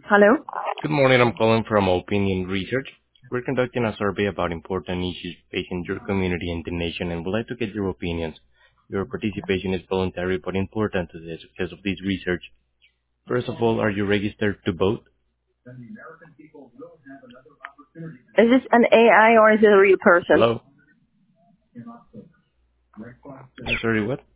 Hello? Good morning. I'm calling from Opinion Research. We're conducting a survey about important issues facing your community and the nation and would like to get your opinions. Your participation is voluntary but important to the success of this research. First of all, are you registered to vote? Is this an AI or is it a real person? Hello? Sorry, what?